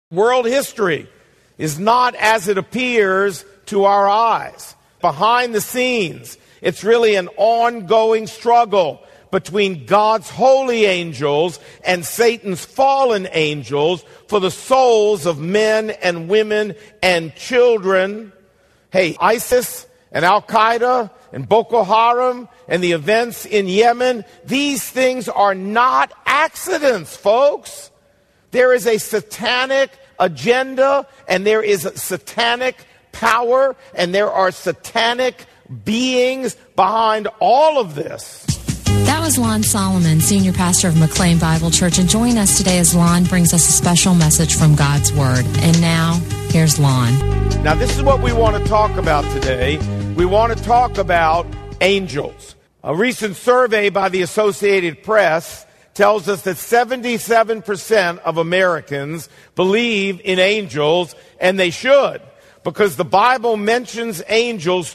World history is not as it appears to our eyes. Behind the scenes, it's really an ongoing struggle between God's holy angels and Satan's fallen angels for the souls of men and women and children. Hey, ISIS and Al-Qaeda and Boko Haram and the events in Yemen, these things are not accidents, folks. There is a satanic agenda, and there is a satanic power, and there are satanic beings behind all of this. That was Lon Solomon, Senior Pastor of McLean Bible Church, and join us today as Lon brings us a special message from God's Word. And now, here's Lon. Now, this is what we want to talk about today. We want to talk about angels. A recent survey by the Associated Press tells us that 77% of Americans believe in angels, and they should, because the Bible mentions angels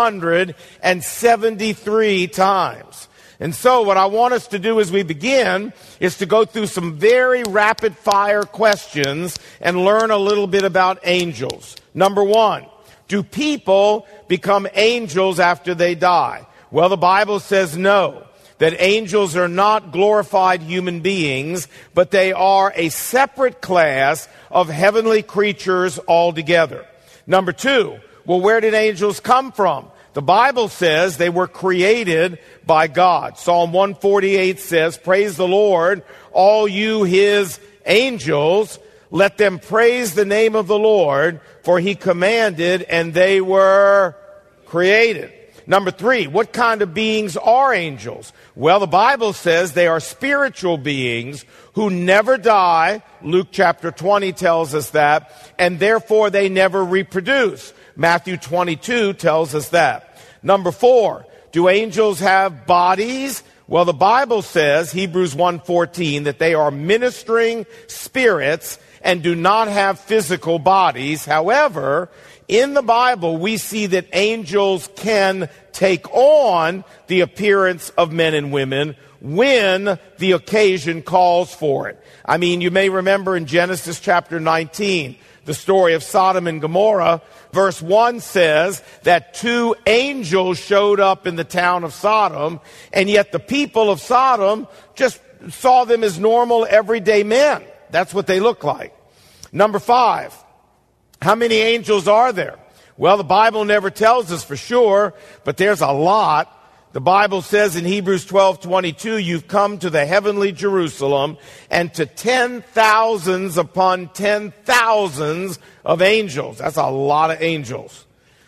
273 times. And so what I want us to do as we begin is to go through some very rapid-fire questions and learn a little bit about angels. Number one, do people become angels after they die? Well, the Bible says no. That angels are not glorified human beings, but they are a separate class of heavenly creatures altogether. Number two, well, where did angels come from? The Bible says they were created by God. Psalm 148 says, "Praise the Lord, all you his angels. Let them praise the name of the Lord, for he commanded and they were created." Number three, what kind of beings are angels? Well, the Bible says they are spiritual beings who never die. Luke chapter 20 tells us that. And therefore they never reproduce. Matthew 22 tells us that. Number four, do angels have bodies? Well, the Bible says, Hebrews 1:14, that they are ministering spirits and do not have physical bodies. However, in the Bible, we see that angels can take on the appearance of men and women when the occasion calls for it. I mean, you may remember in Genesis chapter 19, the story of Sodom and Gomorrah. Verse 1 says that two angels showed up in the town of Sodom, and yet the people of Sodom just saw them as normal, everyday men. That's what they look like. Number five, how many angels are there? Well, the Bible never tells us for sure, but there's a lot. The Bible says in Hebrews 12:22, you've come to the heavenly Jerusalem and to 10,000s upon 10,000s of angels. That's a lot of angels.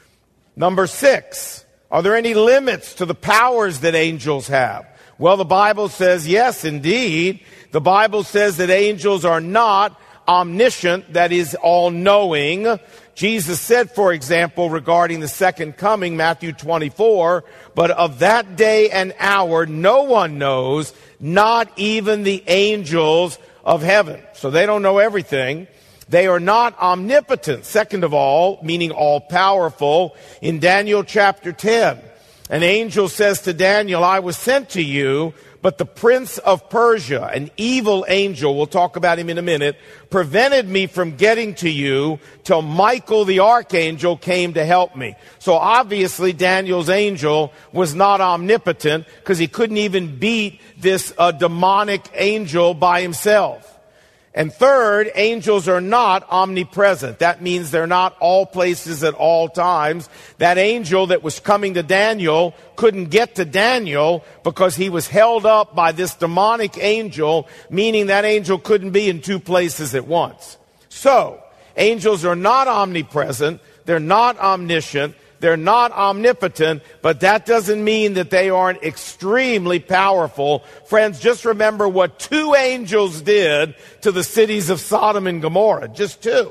Number six, are there any limits to the powers that angels have? Well, the Bible says yes, indeed. The Bible says that angels are not omniscient, that is, all-knowing. Jesus said, for example, regarding the second coming, Matthew 24, but of that day and hour no one knows, not even the angels of heaven. So they don't know everything. They are not omnipotent. Second of all, meaning all-powerful. In Daniel chapter 10, an angel says to Daniel, I was sent to you, but the prince of Persia, an evil angel, we'll talk about him in a minute, prevented me from getting to you till Michael the archangel came to help me. So obviously Daniel's angel was not omnipotent because he couldn't even beat this demonic angel by himself. And third, angels are not omnipresent. That means they're not all places at all times. That angel that was coming to Daniel couldn't get to Daniel because he was held up by this demonic angel, meaning that angel couldn't be in two places at once. So, angels are not omnipresent. They're not omniscient. They're not omnipotent, but that doesn't mean that they aren't extremely powerful. Friends, just remember what two angels did to the cities of Sodom and Gomorrah. Just two.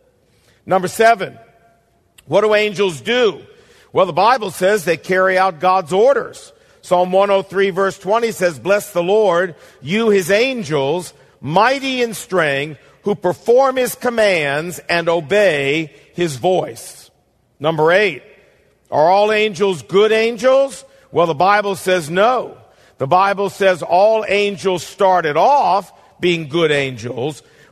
Number seven, what do angels do? Well, the Bible says they carry out God's orders. Psalm 103 verse 20 says, bless the Lord, you his angels, mighty in strength, who perform his commands and obey his voice. Number eight, are all angels good angels? Well, the Bible says no. The Bible says all angels started off being good angels,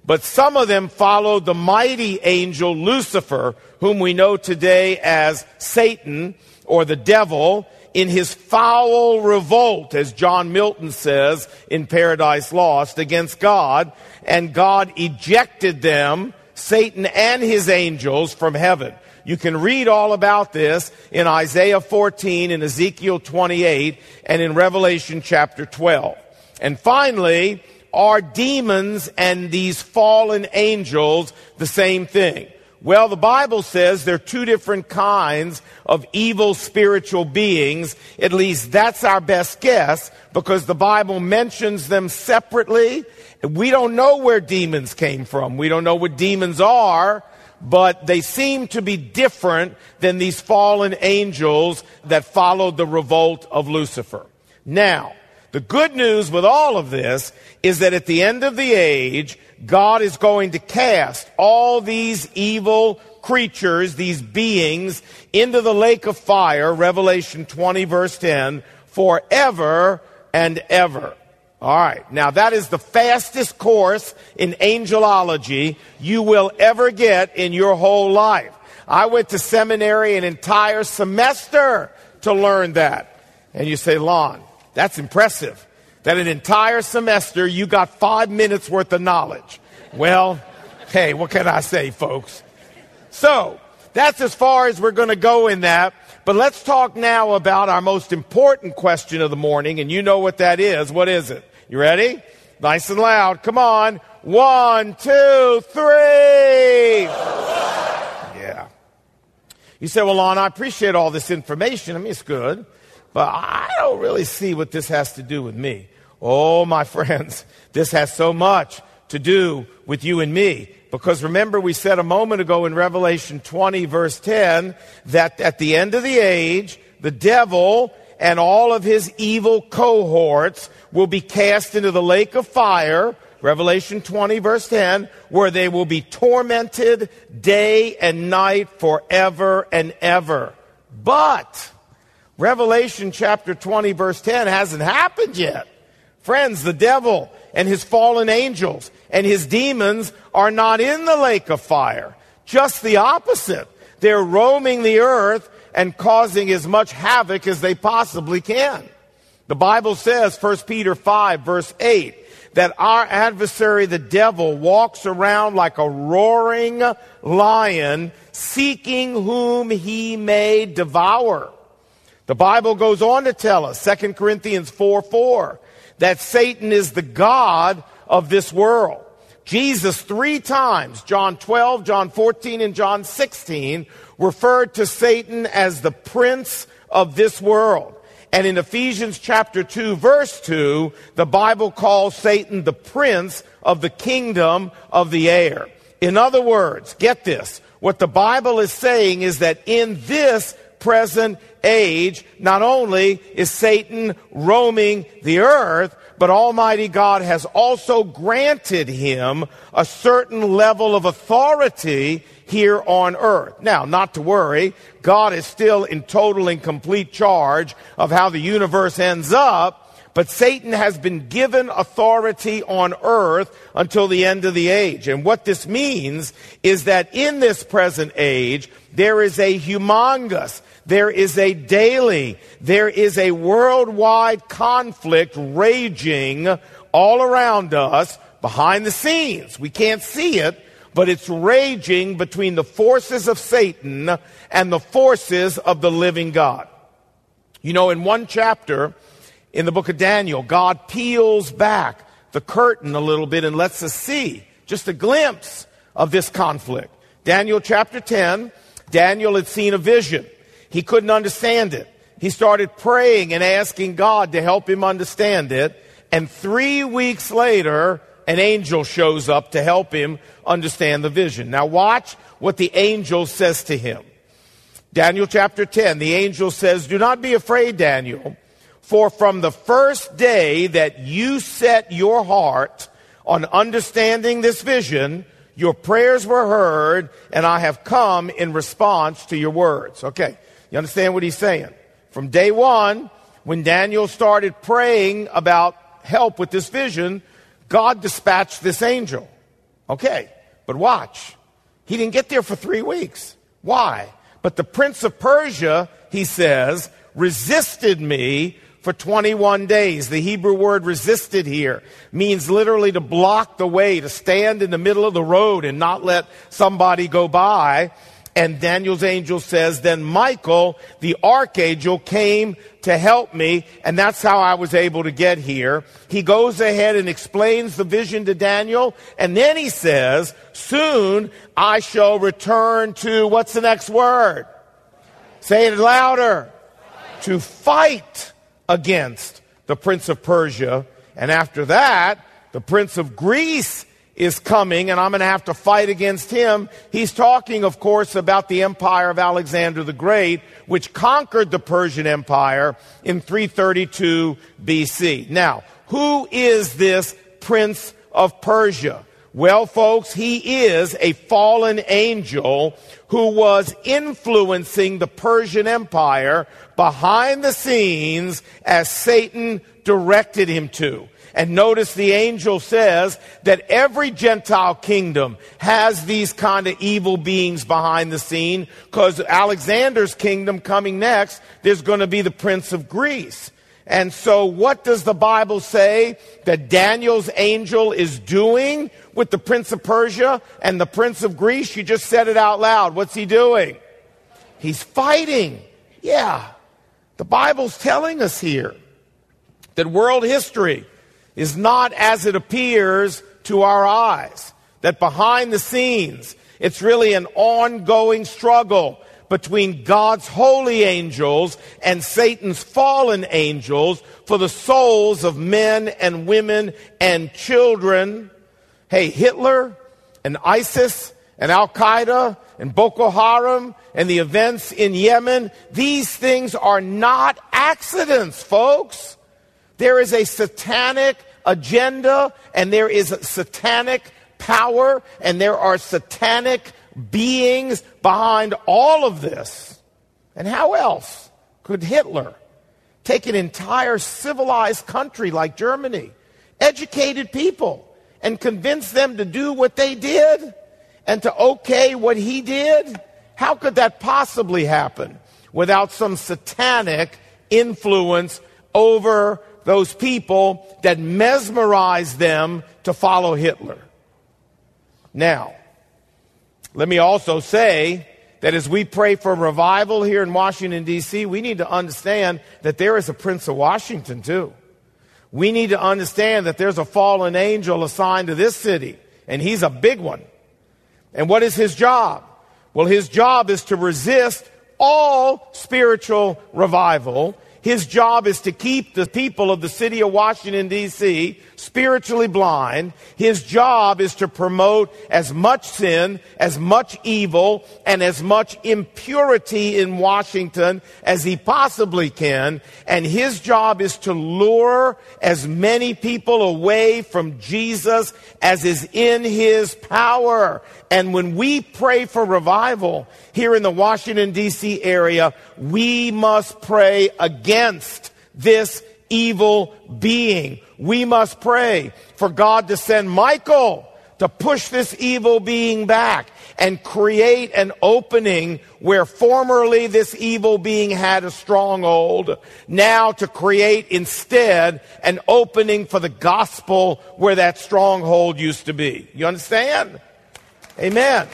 But some of them followed the mighty angel Lucifer, whom we know today as Satan or the devil, in his foul revolt, as John Milton says in Paradise Lost, against God. And God ejected them, Satan and his angels, from heaven. You can read all about this in Isaiah 14, in Ezekiel 28, and in Revelation chapter 12. And finally, are demons and these fallen angels the same thing? Well, the Bible says there are two different kinds of evil spiritual beings. At least that's our best guess, because the Bible mentions them separately. We don't know where demons came from. We don't know what demons are, but they seem to be different than these fallen angels that followed the revolt of Lucifer. Now, the good news with all of this is that at the end of the age, God is going to cast all these evil creatures, these beings, into the lake of fire, Revelation 20, verse 10, forever and ever. All right, now that is the fastest course in angelology you will ever get in your whole life. I went to seminary an entire semester to learn that. And you say, Lon, that's impressive. That an entire semester you got 5 minutes worth of knowledge. Well, hey, what can I say, folks? So, that's as far as we're going to go in that. But let's talk now about our most important question of the morning, and you know what that is. What is it? You ready? Nice and loud. Come on. 1, 2, 3. Yeah. You say, well, Lon, I appreciate all this information. I mean, it's good. But I don't really see what this has to do with me. Oh, my friends, this has so much to do with you and me. Because remember, we said a moment ago in Revelation 20, verse 10, that at the end of the age, the devil and all of his evil cohorts will be cast into the lake of fire, Revelation 20, verse 10, where they will be tormented day and night forever and ever. But Revelation chapter 20, verse 10 hasn't happened yet. Friends, the devil and his fallen angels and his demons are not in the lake of fire. Just the opposite. They're roaming the earth and causing as much havoc as they possibly can. The Bible says, 1 Peter 5, verse 8, that our adversary, the devil, walks around like a roaring lion, seeking whom he may devour. The Bible goes on to tell us, 2 Corinthians 4:4, that Satan is the god of this world. Jesus 3 times, John 12, John 14, and John 16, referred to Satan as the prince of this world. And in Ephesians chapter 2, verse 2, the Bible calls Satan the prince of the kingdom of the air. In other words, get this, what the Bible is saying is that in this present age, not only is Satan roaming the earth, but Almighty God has also granted him a certain level of authority here on earth. Now, not to worry, God is still in total and complete charge of how the universe ends up, but Satan has been given authority on earth until the end of the age. And what this means is that in this present age, there is a humongous, there is a daily, there is a worldwide conflict raging all around us behind the scenes. We can't see it, but it's raging between the forces of Satan and the forces of the living God. You know, in one chapter in the book of Daniel, God peels back the curtain a little bit and lets us see just a glimpse of this conflict. Daniel chapter 10, Daniel had seen a vision. He couldn't understand it. He started praying and asking God to help him understand it. And 3 weeks later, an angel shows up to help him understand the vision. Now watch what the angel says to him. Daniel chapter 10, the angel says, "Do not be afraid, Daniel, for from the first day that you set your heart on understanding this vision, your prayers were heard, and I have come in response to your words." Okay, you understand what he's saying? From day one, when Daniel started praying about help with this vision, God dispatched this angel. Okay, but watch. He didn't get there for 3 weeks. Why? But the prince of Persia, he says, resisted me for 21 days. The Hebrew word resisted here means literally to block the way, to stand in the middle of the road and not let somebody go by. And Daniel's angel says, then Michael, the archangel, came to help me, and that's how I was able to get here. He goes ahead and explains the vision to Daniel, and then he says, soon I shall return to, what's the next word? Say it louder. To fight against the prince of Persia. And after that, the prince of Greece is coming, and I'm going to have to fight against him. He's talking, of course, about the empire of Alexander the Great, which conquered the Persian Empire in 332 BC. Now, who is this prince of Persia? Well, folks, he is a fallen angel who was influencing the Persian Empire behind the scenes as Satan directed him to. And notice the angel says that every Gentile kingdom has these kind of evil beings behind the scene, because Alexander's kingdom coming next, there's going to be the prince of Greece. And so what does the Bible say that Daniel's angel is doing with the prince of Persia and the prince of Greece? You just said it out loud. What's he doing? He's fighting. Yeah. The Bible's telling us here that world history is not as it appears to our eyes. That behind the scenes, it's really an ongoing struggle between God's holy angels and Satan's fallen angels for the souls of men and women and children. Hey, Hitler and ISIS and Al-Qaeda and Boko Haram and the events in Yemen, these things are not accidents, folks. There is a satanic agenda, and there is a satanic power, and there are satanic beings behind all of this. And how else could Hitler take an entire civilized country like Germany, educated people, and convince them to do what they did and to okay what he did? How could that possibly happen without some satanic influence over those people that mesmerized them to follow Hitler? Now, let me also say that as we pray for revival here in Washington, D.C., we need to understand that there is a Prince of Washington, too. We need to understand that there's a fallen angel assigned to this city, and he's a big one. And what is his job? Well, his job is to resist all spiritual revival. His job is to keep the people of the city of Washington, D.C. spiritually blind. His job is to promote as much sin, as much evil, and as much impurity in Washington as he possibly can. And his job is to lure as many people away from Jesus as is in his power. And when we pray for revival here in the Washington, D.C. area, we must pray against this evil being. We must pray for God to send Michael to push this evil being back and create an opening where formerly this evil being had a stronghold, now to create instead an opening for the gospel where that stronghold used to be. You understand? Amen.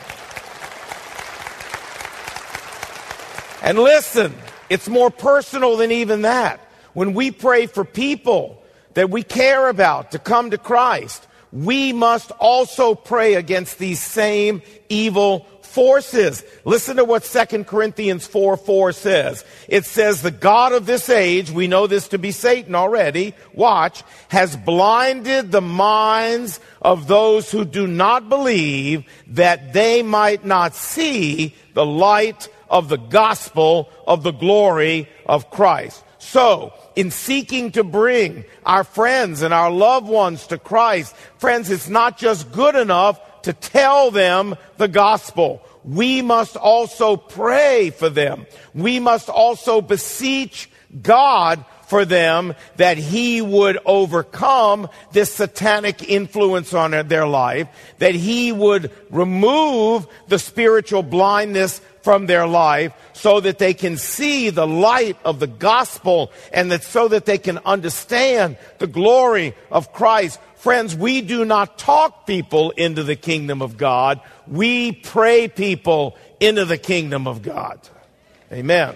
And listen, it's more personal than even that. When we pray for people that we care about to come to Christ, we must also pray against these same evil forces. Listen to what 2 Corinthians 4:4 says. It says, the God of this age, we know this to be Satan already, watch, has blinded the minds of those who do not believe, that they might not see the light of the gospel of the glory of Christ. So, in seeking to bring our friends and our loved ones to Christ, friends, it's not just good enough to tell them the gospel. We must also pray for them. We must also beseech God for them that he would overcome this satanic influence on their life, that he would remove the spiritual blindness from their life so that they can see the light of the gospel and that so that they can understand the glory of Christ. Friends, we do not talk people into the kingdom of God. We pray people into the kingdom of God. Amen.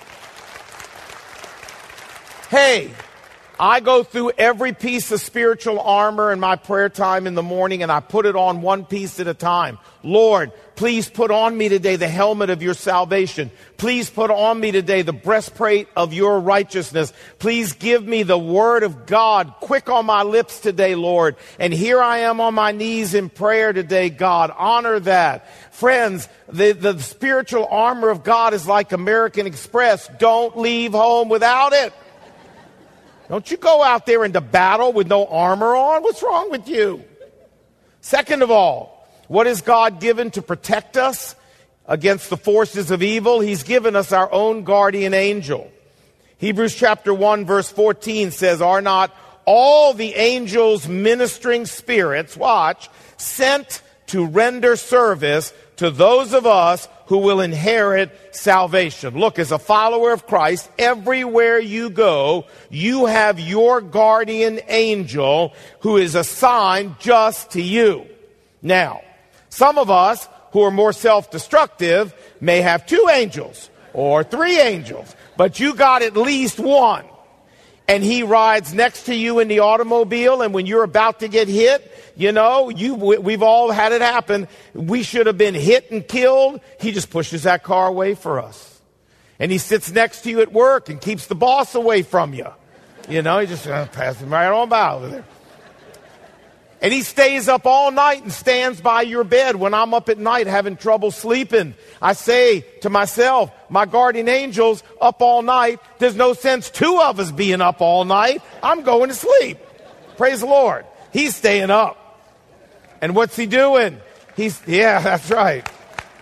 Hey, I go through every piece of spiritual armor in my prayer time in the morning, and I put it on one piece at a time. Lord, please put on me today the helmet of your salvation. Please put on me today the breastplate of your righteousness. Please give me the word of God quick on my lips today, Lord. And here I am on my knees in prayer today, God. Honor that. Friends, the spiritual armor of God is like American Express. Don't leave home without it. Don't you go out there into battle with no armor on. What's wrong with you? Second of all, what is God given to protect us against the forces of evil? He's given us our own guardian angel. Hebrews chapter 1 verse 14 says, are not all the angels ministering spirits, watch, sent to render service to those of us who will inherit salvation? Look, as a follower of Christ, everywhere you go, you have your guardian angel who is assigned just to you. Now, some of us who are more self-destructive may have 2 angels or 3 angels, but you got at least one. And he rides next to you in the automobile, and when you're about to get hit, you know, we've all had it happen. We should have been hit and killed. He just pushes that car away for us. And he sits next to you at work and keeps the boss away from you. You know, he just passes right on by over there. And he stays up all night and stands by your bed when I'm up at night having trouble sleeping. I say to myself, my guardian angel's up all night. There's no sense 2 of us being up all night. I'm going to sleep. Praise the Lord. He's staying up. And what's he doing? Yeah, that's right.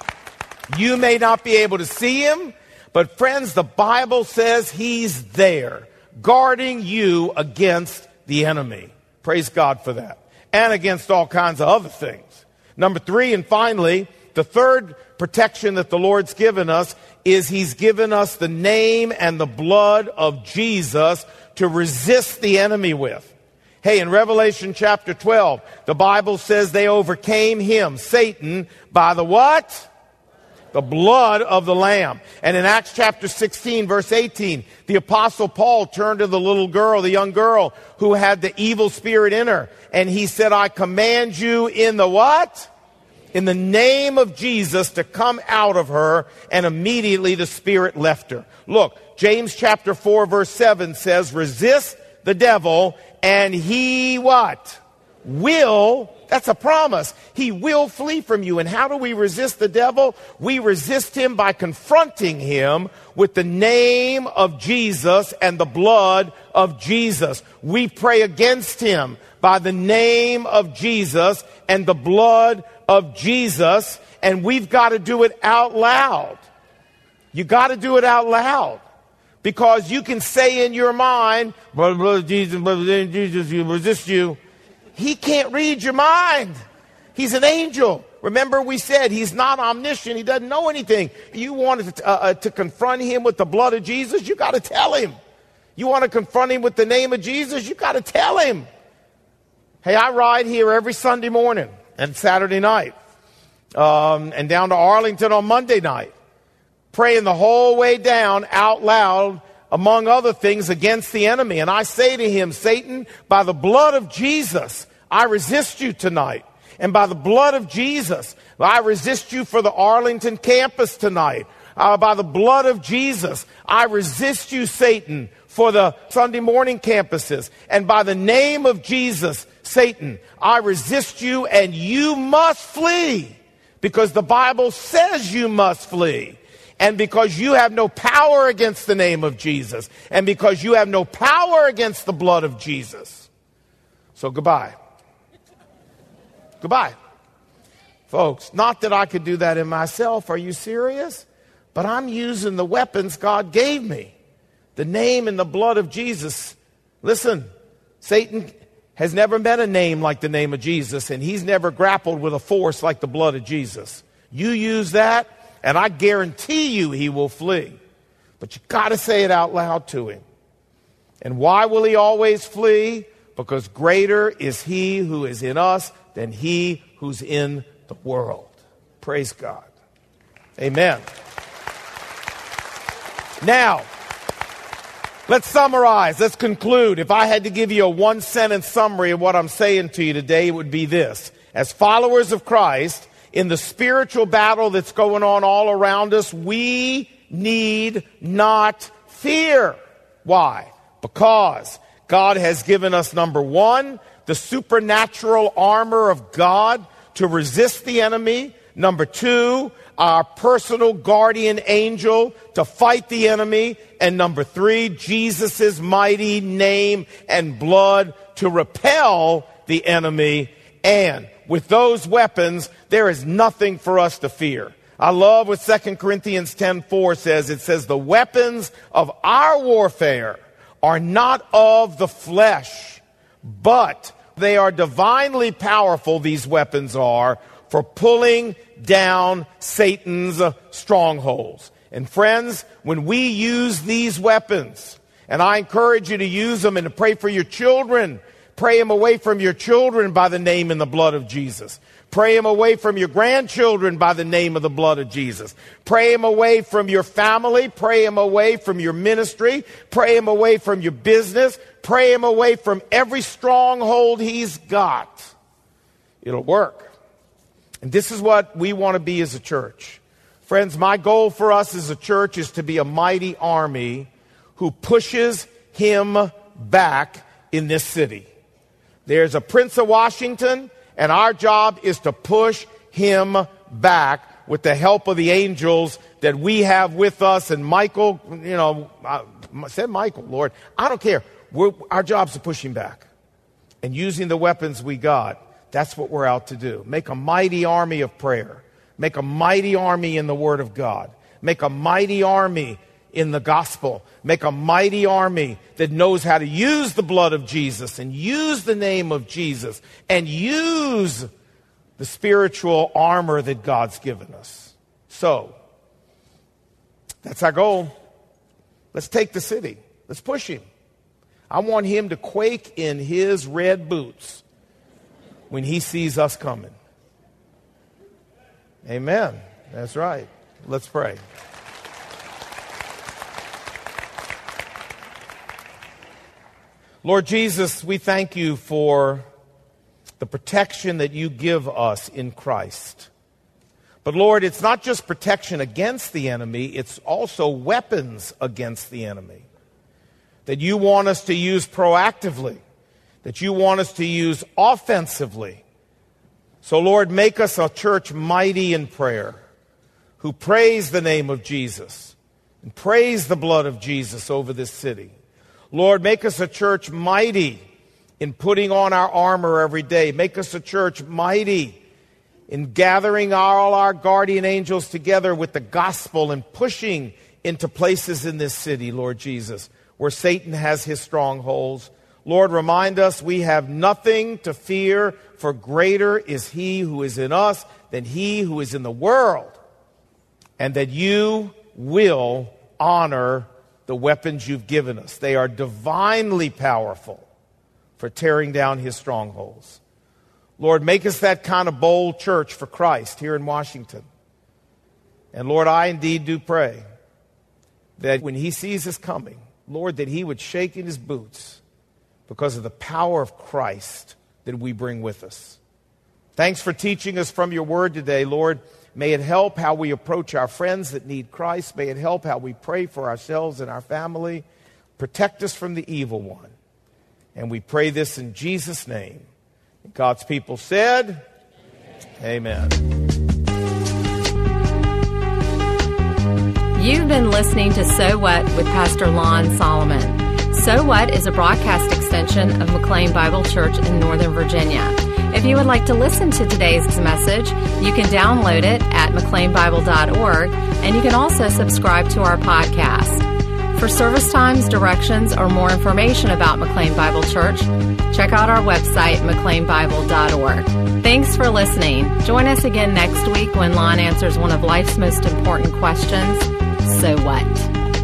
You may not be able to see him, but friends, the Bible says he's there, guarding you against the enemy. Praise God for that. And against all kinds of other things. Number 3, and finally, the third protection that the Lord's given us is he's given us the name and the blood of Jesus to resist the enemy with. Hey, in Revelation chapter 12, the Bible says they overcame him, Satan, by the what? The blood of the Lamb. And in Acts chapter 16, verse 18, the Apostle Paul turned to the little girl, the young girl, who had the evil spirit in her. And he said, I command you in the what? In the name of Jesus to come out of her. And immediately the spirit left her. Look, James chapter 4, verse 7 says, resist the devil and he what? Will. That's a promise. He will flee from you. And how do we resist the devil? We resist him by confronting him with the name of Jesus and the blood of Jesus. We pray against him by the name of Jesus and the blood of Jesus. And we've got to do it out loud. You got to do it out loud. Because you can say in your mind, brother Jesus, you resist you. He can't read your mind. He's an angel. Remember we said he's not omniscient. He doesn't know anything. You want to confront him with the blood of Jesus? You got to tell him. You want to confront him with the name of Jesus? You got to tell him. Hey, I ride here every Sunday morning and Saturday night and down to Arlington on Monday night, praying the whole way down out loud, among other things, against the enemy. And I say to him, Satan, by the blood of Jesus, I resist you tonight. And by the blood of Jesus, I resist you for the Arlington campus tonight. By the blood of Jesus, I resist you, Satan, for the Sunday morning campuses. And by the name of Jesus, Satan, I resist you and you must flee. Because the Bible says you must flee. And because you have no power against the name of Jesus. And because you have no power against the blood of Jesus. So goodbye. Goodbye. Folks, not that I could do that in myself. Are you serious? But I'm using the weapons God gave me The name and the blood of Jesus. Listen, Satan has never met a name like the name of Jesus, and he's never grappled with a force like the blood of Jesus. You use that, and I guarantee you he will flee. But you got to say it out loud to him. And why will he always flee? Because greater is he who is in us than he who's in the world. Praise God. Amen. Now, let's summarize. Let's conclude. If I had to give you a one-sentence summary of what I'm saying to you today, it would be this. As followers of Christ, in the spiritual battle that's going on all around us, we need not fear. Why? Because God has given us, number one, the supernatural armor of God to resist the enemy. Number two, our personal guardian angel to fight the enemy. And number three, Jesus' mighty name and blood to repel the enemy. And with those weapons, there is nothing for us to fear. I love what 2 Corinthians 10:4 says. It says, the weapons of our warfare are not of the flesh, but they are divinely powerful, these weapons are, for pulling down Satan's strongholds. And friends, when we use these weapons, and I encourage you to use them and to pray for your children, pray them away from your children by the name and the blood of Jesus. Pray them away from your grandchildren by the name of the blood of Jesus. Pray them away from your family. Pray them away from your ministry. Pray them away from your business. Pray them away from every stronghold he's got. It'll work. And this is what we want to be as a church. Friends, my goal for us as a church is to be a mighty army who pushes him back in this city. There's a Prince of Washington, and our job is to push him back with the help of the angels that we have with us. And Michael, I said Michael, Lord, I don't care. Our job is to push him back. And using the weapons we got, that's what we're out to do. Make a mighty army of prayer. Make a mighty army in the Word of God. Make a mighty army in the gospel. Make a mighty army that knows how to use the blood of Jesus and use the name of Jesus and use the spiritual armor that God's given us. So, that's our goal. Let's take the city. Let's push him. I want him to quake in his red boots when he sees us coming. Amen. That's right. Let's pray. Lord Jesus, we thank you for the protection that you give us in Christ. But Lord, it's not just protection against the enemy, it's also weapons against the enemy that you want us to use proactively, that you want us to use offensively. So Lord, make us a church mighty in prayer, who praise the name of Jesus and praise the blood of Jesus over this city. Lord, make us a church mighty in putting on our armor every day. Make us a church mighty in gathering all our guardian angels together with the gospel and pushing into places in this city, Lord Jesus, where Satan has his strongholds. Lord, remind us we have nothing to fear, for greater is he who is in us than he who is in the world, and that you will honor the weapons you've given us. They are divinely powerful for tearing down his strongholds. Lord, make us that kind of bold church for Christ here in Washington. And Lord, I indeed do pray that when he sees us coming, Lord, that he would shake in his boots because of the power of Christ that we bring with us. Thanks for teaching us from your word today, Lord. May it help how we approach our friends that need Christ. May it help how we pray for ourselves and our family. Protect us from the evil one. And we pray this in Jesus' name. And God's people said, Amen. You've been listening to So What with Pastor Lon Solomon. So What is a broadcast extension of McLean Bible Church in Northern Virginia. If you would like to listen to today's message, you can download it at mcleanbible.org, and you can also subscribe to our podcast. For service times, directions, or more information about McLean Bible Church, check out our website, mcleanbible.org. Thanks for listening. Join us again next week when Lon answers one of life's most important questions, so what?